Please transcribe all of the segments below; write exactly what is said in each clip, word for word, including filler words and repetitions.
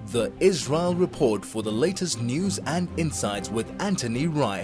The Israel Report for the latest news and insights with Anthony Reich.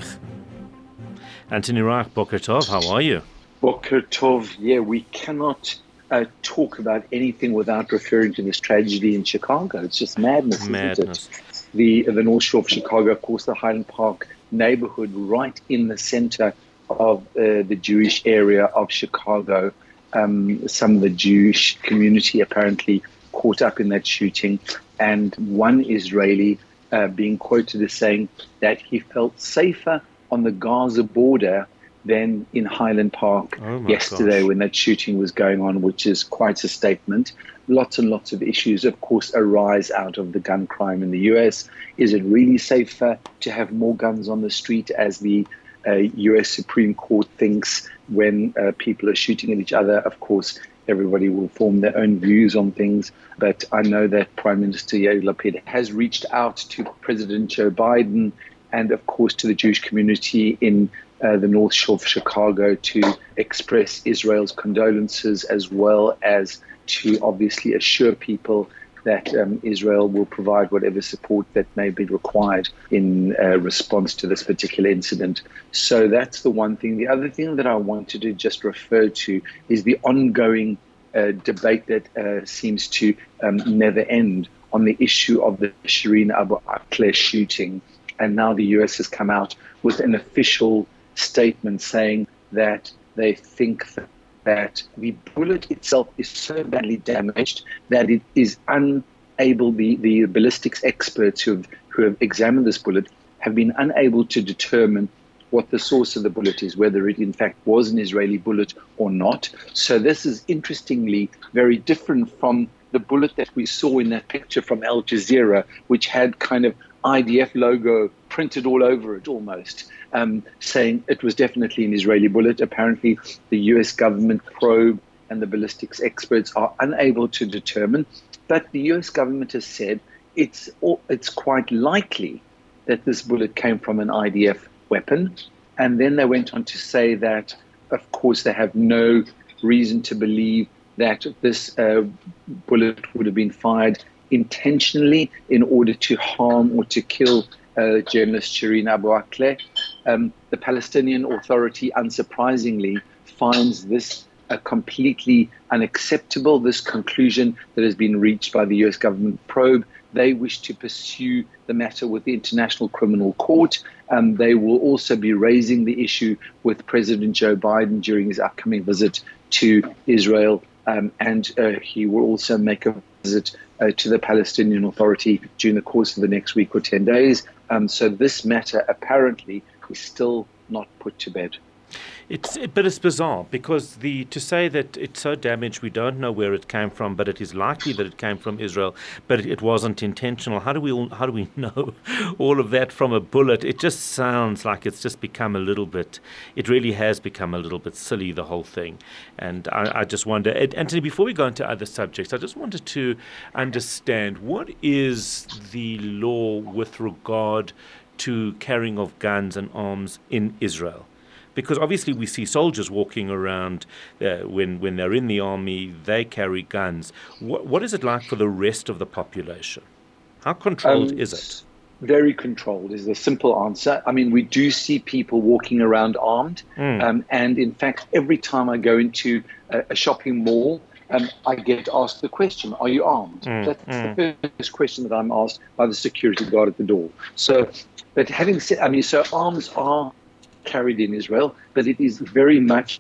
Anthony Reich, Boker Tov, how are you? Boker Tov, yeah, we cannot uh, talk about anything without referring to this tragedy in Chicago. It's just madness, Madness. isn't it? The, the North Shore of Chicago, of course, the Highland Park neighborhood, right in the center of uh, the Jewish area of Chicago. Um, some of the Jewish community apparently caught up in that shooting, and one Israeli uh, being quoted as saying that he felt safer on the Gaza border than in Highland Park oh yesterday gosh. when that shooting was going on, which is quite a statement. Lots and lots of issues, of course, arise out of the gun crime in the U S. Is it really safer to have more guns on the street, as the uh, U S Supreme Court thinks, when uh, people are shooting at each other? Of course, everybody will form their own views on things. But I know that Prime Minister Yair Lapid has reached out to President Joe Biden and, of course, to the Jewish community in uh, the North Shore of Chicago to express Israel's condolences, as well as to obviously assure people that um, Israel will provide whatever support that may be required in uh, response to this particular incident. So that's the one thing. The other thing that I wanted to just refer to is the ongoing uh, debate that uh, seems to um, never end on the issue of the Shireen Abu Akleh shooting. And now the U S has come out with an official statement saying that they think that that the bullet itself is so badly damaged that it is unable, the, the ballistics experts who have, who have examined this bullet have been unable to determine what the source of the bullet is, whether it in fact was an Israeli bullet or not. So this is interestingly very different from the bullet that we saw in that picture from Al Jazeera, which had kind of I D F logo printed all over it almost, um, saying it was definitely an Israeli bullet. Apparently, the U S government probe and the ballistics experts are unable to determine. But the U S government has said it's it's quite likely that this bullet came from an I D F weapon. And then they went on to say that, of course, they have no reason to believe that this uh, bullet would have been fired intentionally in order to harm or to kill uh, journalist Shireen Abu Akleh. Um, the Palestinian Authority, unsurprisingly, finds this uh, completely unacceptable, this conclusion that has been reached by the U S government probe. They wish to pursue the matter with the International Criminal Court. Um, they will also be raising the issue with President Joe Biden during his upcoming visit to Israel. Um, and uh, he will also make a visit uh, to the Palestinian Authority during the course of the next week or ten days. Um, so this matter apparently is still not put to bed. It's, but it's bizarre because the to say that it's so damaged, we don't know where it came from, but it is likely that it came from Israel, but it, it wasn't intentional. How do we all, how do we know all of that from a bullet? It just sounds like it's just become a little bit. It really has become a little bit silly, the whole thing. And I, I just wonder, Anthony, before we go into other subjects, I just wanted to understand what is the law with regard to carrying of guns and arms in Israel? Because obviously we see soldiers walking around uh, when, when they're in the army, they carry guns. What, what is it like for the rest of the population? How controlled um, is it? Very controlled is the simple answer. I mean, we do see people walking around armed. Mm. Um, and in fact, every time I go into a, a shopping mall, um, I get asked the question, are you armed? Mm. That's mm. the first question that I'm asked by the security guard at the door. So, but having said, I mean, so arms are carried in Israel, but it is very much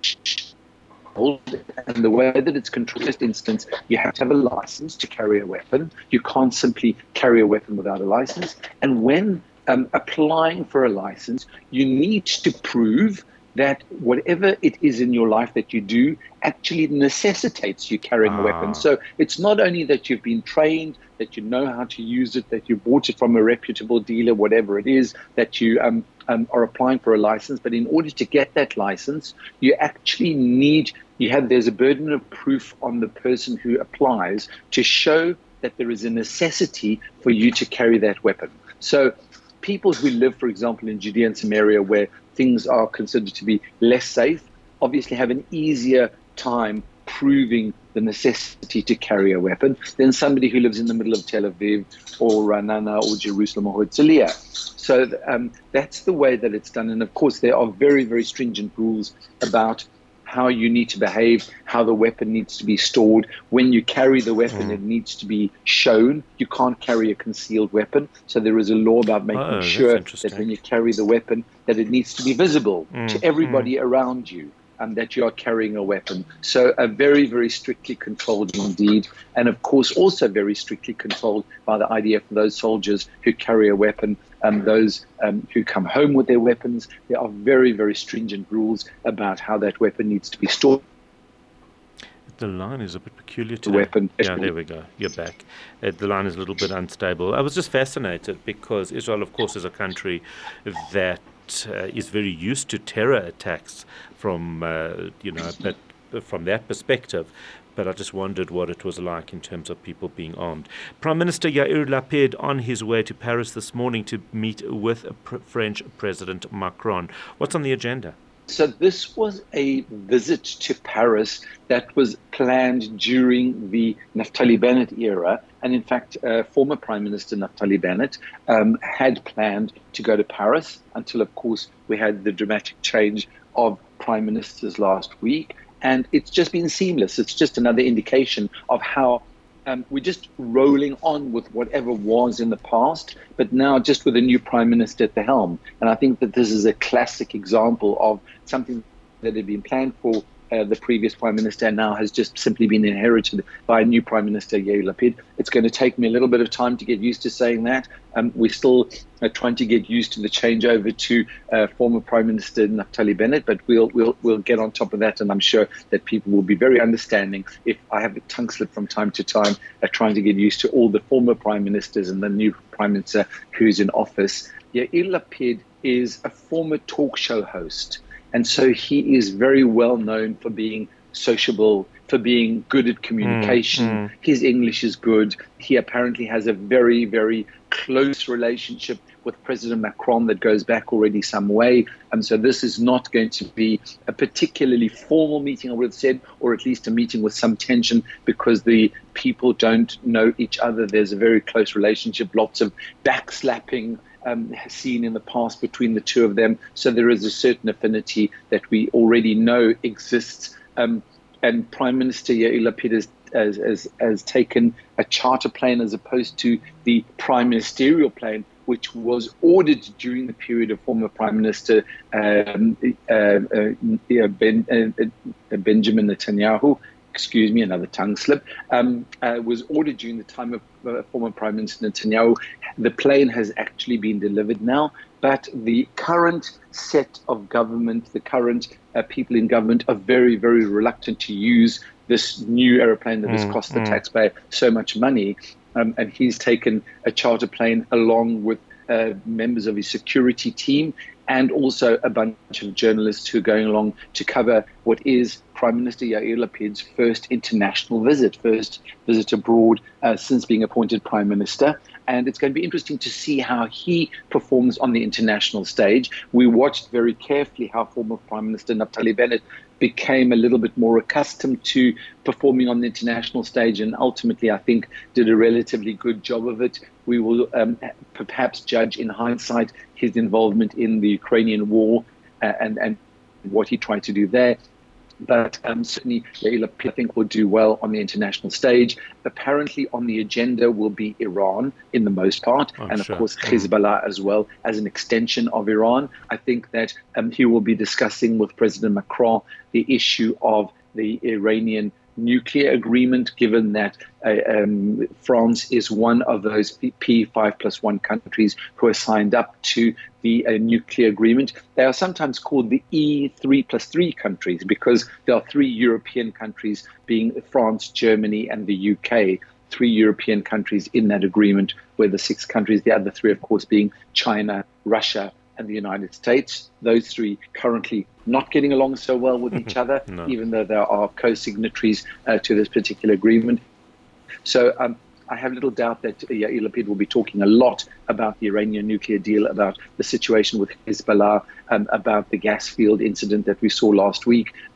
controlled. And the way that it's controlled, for instance, you have to have a license to carry a weapon. You can't simply carry a weapon without a license. And when um, applying for a license, you need to prove that whatever it is in your life that you do actually necessitates you carrying ah. a weapon. So it's not only that you've been trained, that you know how to use it, that you bought it from a reputable dealer, whatever it is, that you um, um, are applying for a license, but in order to get that license, you actually need, you have, there's a burden of proof on the person who applies to show that there is a necessity for you to carry that weapon. So people who live, for example, in Judea and Samaria, where things are considered to be less safe, obviously have an easier time proving the necessity to carry a weapon than somebody who lives in the middle of Tel Aviv or Ra'anana or Jerusalem or Herzliya. So um, that's the way that it's done. And of course, there are very, very stringent rules about how you need to behave, how the weapon needs to be stored. When you carry the weapon, mm. it needs to be shown. You can't carry a concealed weapon. So there is a law about making oh, sure that when you carry the weapon, that it needs to be visible mm. to everybody mm. around you. Um, that you are carrying a weapon. So a very, very strictly controlled indeed. And of course, also very strictly controlled by the I D F for those soldiers who carry a weapon, um, those um, who come home with their weapons. There are very, very stringent rules about how that weapon needs to be stored. The line is a bit peculiar to the weapon. Yeah, there we go. You're back. Uh, the line is a little bit unstable. I was just fascinated because Israel, of course, is a country that Uh, is very used to terror attacks from, uh, you know, that, from that perspective. But I just wondered what it was like in terms of people being armed. Prime Minister Yair Lapid on his way to Paris this morning to meet with pr- French President Macron. What's on the agenda? So this was a visit to Paris that was planned during the Naftali Bennett era. And in fact, uh, former Prime Minister Naftali Bennett um, had planned to go to Paris until, of course, we had the dramatic change of prime ministers last week. And it's just been seamless. It's just another indication of how um, we're just rolling on with whatever was in the past, but now just with a new prime minister at the helm. And I think that this is a classic example of something that had been planned for Uh, the previous prime minister and now has just simply been inherited by a new prime minister, Yair Lapid. It's going to take me a little bit of time to get used to saying that. Um, we're still uh, trying to get used to the changeover to uh, former Prime Minister Naftali Bennett, but we'll we'll we'll get on top of that, and I'm sure that people will be very understanding if I have a tongue slip from time to time, uh, trying to get used to all the former prime ministers and the new prime minister who's in office. Yair Lapid is a former talk show host. And so he is very well known for being sociable, for being good at communication. Mm, mm. His English is good. He apparently has a very, very close relationship with President Macron that goes back already some way. And so this is not going to be a particularly formal meeting, I would have said, or at least a meeting with some tension because the people don't know each other. There's a very close relationship, lots of backslapping Um, seen in the past between the two of them. So there is a certain affinity that we already know exists. Um, and Prime Minister Yair Lapid has, has, has, has taken a charter plane as opposed to the prime ministerial plane, which was ordered during the period of former Prime Minister um, uh, uh, ben, uh, Benjamin Netanyahu. Excuse me, another tongue slip, um, uh, was ordered during the time of uh, former Prime Minister Netanyahu. The plane has actually been delivered now, but the current set of government, the current uh, people in government are very, very reluctant to use this new aeroplane that has mm, cost the mm. taxpayer so much money. Um, and he's taken a charter plane along with uh, members of his security team and also a bunch of journalists who are going along to cover what is Prime Minister Yair Lapid's first international visit, first visit abroad uh, since being appointed Prime Minister. And it's going to be interesting to see how he performs on the international stage. We watched very carefully how former Prime Minister Naftali Bennett became a little bit more accustomed to performing on the international stage and ultimately, I think, did a relatively good job of it. We will um, perhaps judge in hindsight his involvement in the Ukrainian war uh, and, and what he tried to do there. But um, certainly, Yair Lapid, I think, will do well on the international stage. Apparently, on the agenda will be Iran in the most part, oh, and of sure. course, Hezbollah as well as an extension of Iran. I think that um, he will be discussing with President Macron the issue of the Iranian nuclear agreement, given that uh, um, France is one of those P five plus one countries who are signed up to the uh, nuclear agreement. They are sometimes called the E three plus three countries because there are three European countries, being France, Germany, and the U K, three European countries in that agreement, where the six countries, the other three, of course, being China, Russia, and the United States. Those three currently not getting along so well with each other, no. even though there are co-signatories uh, to this particular agreement. So um, I have little doubt that Yair Lapid will be talking a lot about the Iranian nuclear deal, about the situation with Hezbollah, um, about the gas field incident that we saw last week.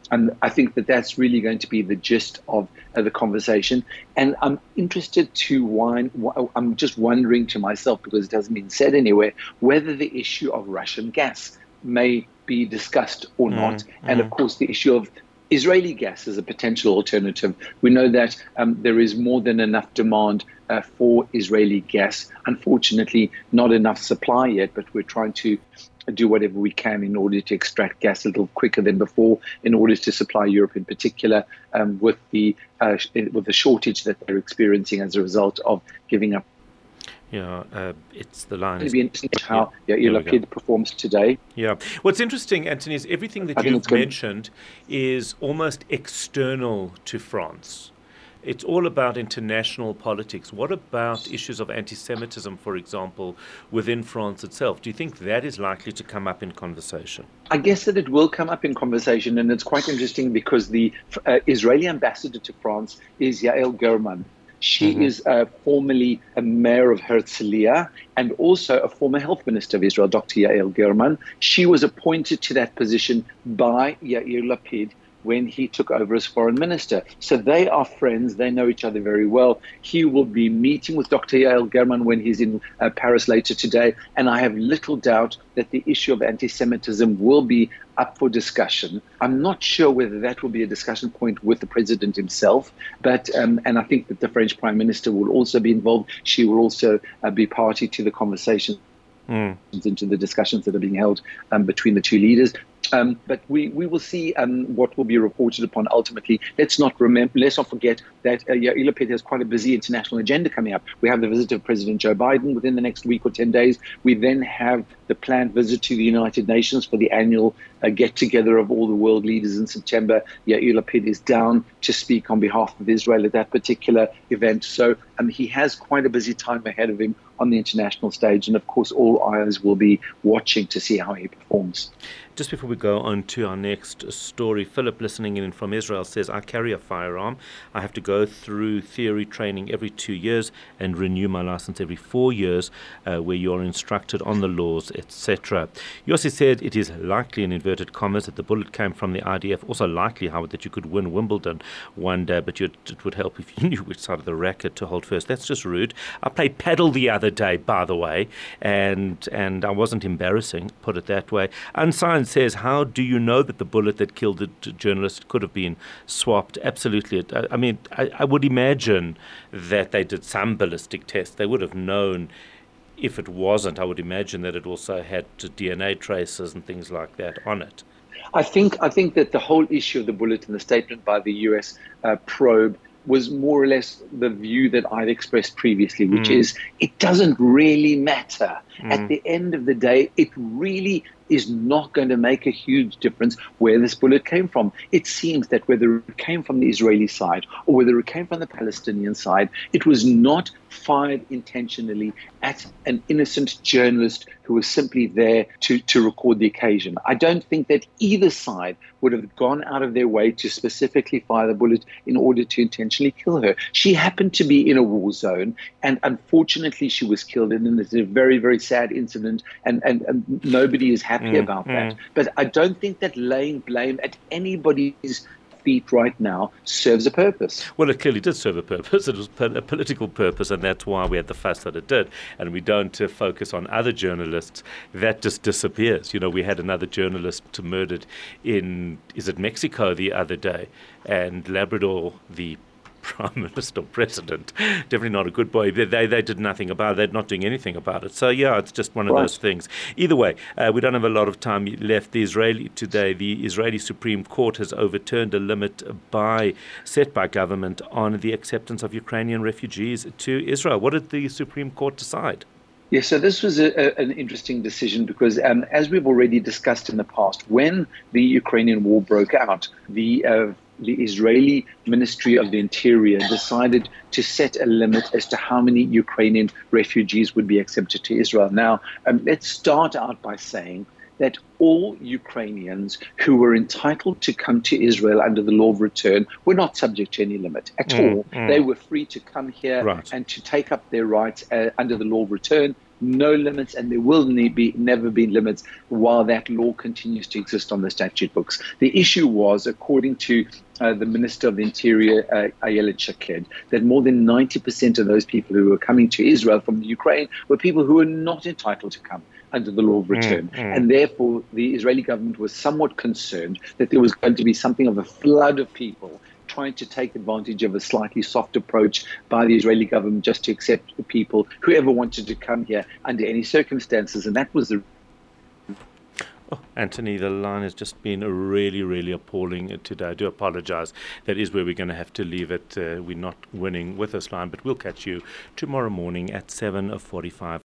And I think that that's really going to be the gist of uh, the conversation. And I'm interested to wind, I'm just wondering to myself, because it hasn't been said anywhere, whether the issue of Russian gas may be discussed or mm, not. Mm. And of course, the issue of Israeli gas as a potential alternative. We know that um, there is more than enough demand uh, for Israeli gas. Unfortunately, not enough supply yet, but we're trying to do whatever we can in order to extract gas a little quicker than before, in order to supply Europe in particular um, with the uh, with the shortage that they're experiencing as a result of giving up. Yeah, uh, it's the line. It's going to be interesting how yeah, Yair Lapid performs today. Yeah. What's interesting, Anthony, is everything that you've mentioned is almost external to France. It's all about international politics. What about issues of anti-Semitism, for example, within France itself? Do you think that is likely to come up in conversation? I guess that it will come up in conversation, and it's quite interesting because the uh, Israeli ambassador to France is Yael German. She mm-hmm. is uh, formerly a mayor of Herzliya and also a former health minister of Israel, Doctor Yael German. She was appointed to that position by Yair Lapid when he took over as foreign minister. So they are friends. They know each other very well. He will be meeting with Doctor Yael German when he's in uh, Paris later today. And I have little doubt that the issue of anti-Semitism will be up for discussion. I'm not sure whether that will be a discussion point with the president himself, but um, and I think that the French prime minister will also be involved. She will also uh, be party to the conversation. Mm. Into the discussions that are being held um, between the two leaders. Um, but we, we will see um, what will be reported upon ultimately. Let's not remember, let's not forget that uh, Yair Lapid has quite a busy international agenda coming up. We have the visit of President Joe Biden within the next week or ten days. We then have the planned visit to the United Nations for the annual uh, get-together of all the world leaders in September. Yair Lapid is down to speak on behalf of Israel at that particular event. So um, he has quite a busy time ahead of him on the international stage. And of course, all eyes will be watching to see how he performs. Just before we go on to our next story, Philip, listening in from Israel, says, I carry a firearm. I have to go through theory training every two years and renew my license every four years, uh, where you are instructed on the laws, et cetera. Yossi said it is likely, in inverted commas, that the bullet came from the I D F. Also likely, however, that you could win Wimbledon one day, but you'd, it would help if you knew which side of the racket to hold first. That's just rude. I played paddle the other day, by the way, and and I wasn't embarrassing, put it that way. Unsigned says, how do you know that the bullet that killed the journalist could have been swapped? Absolutely. I, I mean, I, I would imagine that they did some ballistic tests. They would have known. If it wasn't, I would imagine that it also had D N A traces and things like that on it. I think I think that the whole issue of the bullet and the statement by the U S uh, probe was more or less the view that I'd expressed previously, which mm. is it doesn't really matter. Mm. At the end of the day, it really is not going to make a huge difference where this bullet came from. It seems that whether it came from the Israeli side or whether it came from the Palestinian side, it was not fired intentionally at an innocent journalist who was simply there to, to record the occasion. I don't think that either side would have gone out of their way to specifically fire the bullet in order to intentionally kill her. She happened to be in a war zone, and unfortunately she was killed, and it's a very, very sad incident, and, and, and nobody is happy mm, about mm. that. But I don't think that laying blame at anybody's feet right now serves a purpose. Well, it clearly did serve a purpose. It was a political purpose, and that's why we had the fuss that it did. And we don't uh, focus on other journalists. That just disappears. You know, we had another journalist murdered in, is it Mexico the other day? And Labrador, the Prime Minister or President, definitely not a good boy. They, they they did nothing about it. They're not doing anything about it. So yeah, it's just one of right. those things. Either way, uh, we don't have a lot of time left. The Israeli today, the Israeli Supreme Court has overturned a limit by set by government on the acceptance of Ukrainian refugees to Israel. What did the Supreme Court decide? Yes, so this was a, a, an interesting decision because, um, as we've already discussed in the past, when the Ukrainian war broke out, the uh, the Israeli Ministry of the Interior decided to set a limit as to how many Ukrainian refugees would be accepted to Israel. Now, um, let's start out by saying that all Ukrainians who were entitled to come to Israel under the law of return were not subject to any limit at mm, all. Mm. They were free to come here right. and to take up their rights uh, under the law of return. no limits, and there will need be never be limits while that law continues to exist on the statute books. The issue was, according to uh, the Minister of the Interior, uh, Ayelet Shaked, that more than ninety percent of those people who were coming to Israel from the Ukraine were people who were not entitled to come under the law of return. Mm, mm. And therefore, the Israeli government was somewhat concerned that there was going to be something of a flood of people trying to take advantage of a slightly soft approach by the Israeli government just to accept the people, whoever wanted to come here under any circumstances. And that was the Oh, Anthony, the line has just been really, really appalling today. I do apologize. That is where we're going to have to leave it. Uh, we're not winning with this line, but we'll catch you tomorrow morning at seven forty-five.